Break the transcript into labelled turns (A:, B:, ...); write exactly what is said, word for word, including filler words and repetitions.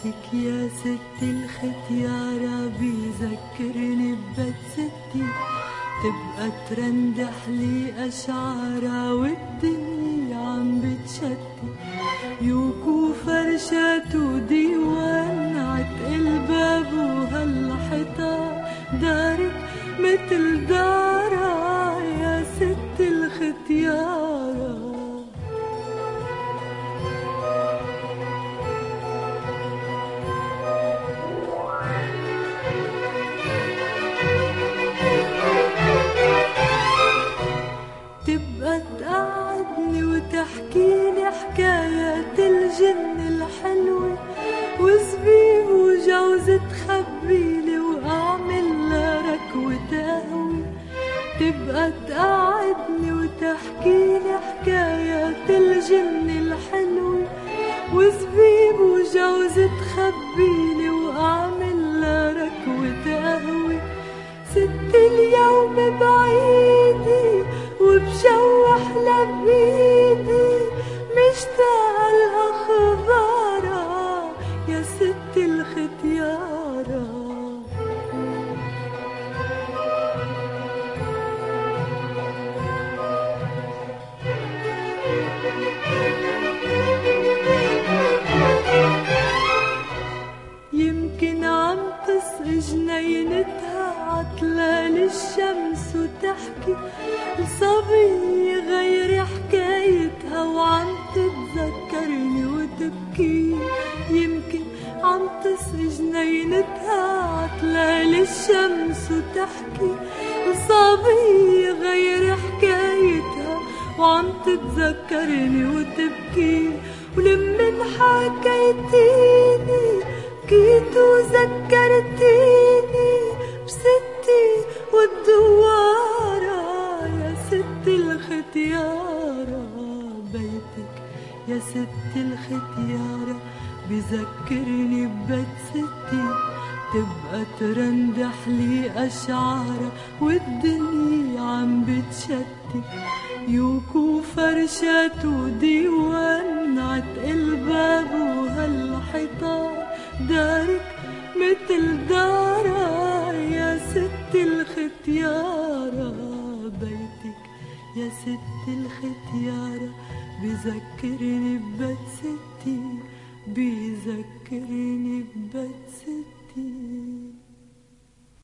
A: بيتك يا ست الختيارة بيذكرني ببيت ستي، تبقى ترندح لي أشعارها والدنيا عم بتشتي، يوكو فرشات وديوان عتق الباب وهالحيطان، دارك متل دارها يا ست الختيارة. تبقى تقعدني وتحكيلي حكايات الجن الحلوة، وزبيب وجوز تخبيلي وأعمل ركوة قهوة. تبقى تقعدني وتحكيلي حكايات الجن الحلوة، وزبيب وجوز تخبيلي وأعمل ركوة قهوة. ست اليوم بعيدي وبشوح لبيدي، مشتاقة لأخبارها يا ست الختيارة. يمكن عم تسقي جنينتها عطلال الشمس وتحكي لصبي غير حكايتها وعم تتذكرني وتبكي. يمكن عم تسقي جنينتها عطلال الشمس وتحكي لصبي غير حكايتها وعم تتذكرني وتبكي. ولمن حكيتيني بكيت وذكرتيني بستي والدوارة يا ست الختيارة. بيتك يا ست الختيارة بذكرني ببيت ستي، تبقى ترندح لي أشعارها والدنيا عم بتشتي، يوكو فرشات وديوان عتق الباب وهالحيطان، دارك متل دارها يا ست الختيارة. بيتك يا ست الختيارة بذكرني ببيت ستي، بذكرني ببيت ستي.